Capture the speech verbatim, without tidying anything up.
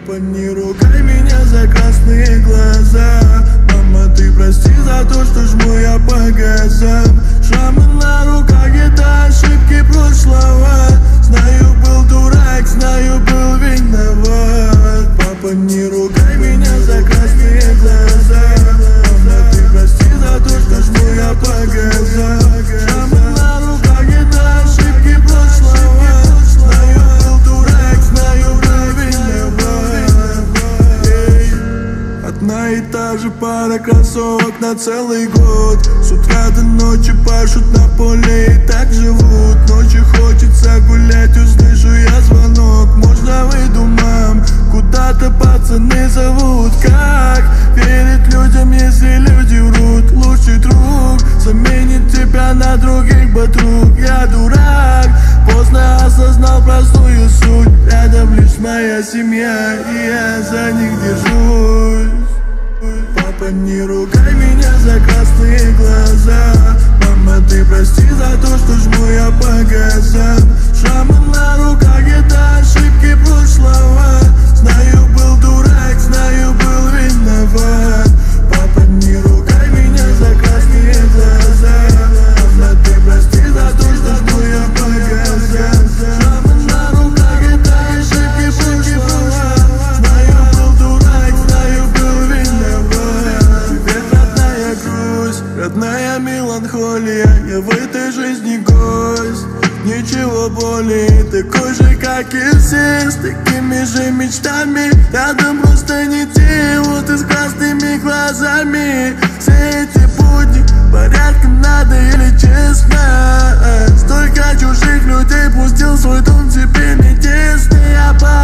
Папа, не ругай меня за красные глаза. Мама, ты прости за то, что жму я по газам. Шрамы на руках, это ошибки прошлого. Знаю, был дурак, знаю, был виноват. Папа, не ругай меня за красные глаза. Мама, ты прости за то, что жму я по газам. Шрамы на руках, это ошибки прошлого. Знаю, был дурак, знаю, был виноват. Одна и та же пара кроссовок на целый год. С утра до ночи пашут на поле и так живут. Ночью хочется гулять, услышу я звонок. Можно выйду, мам, куда-то пацаны зовут. Как верить людям, если люди врут? Лучший друг заменит тебя на других подруг. Я дурак, поздно осознал простую суть. Рядом лишь моя семья, и я за них держусь. Папа, не ругай меня за красные глаза. Мама, ты прости за то, что жму я по газам. Шрамы на руках, это ошибки прошлого. Знаю, был дурак, знаю, был виноват. Папа, не ругай меня за красные глаза. Мама, ты прости за то, что жму я по газам. Шрамы на руках, это ошибки прошлого. Знаю, был дурак, знаю, был виноват. Привет, родная грусть, родная меланхолия. Я в этой жизни гость, ничего более. Такой же, как и все, с такими же мечтами. Рядом просто не те, вот и с красными глазами. Все эти будни порядком надо или честно? Столько чужих людей пустил в свой дом, тебе не тесно. Я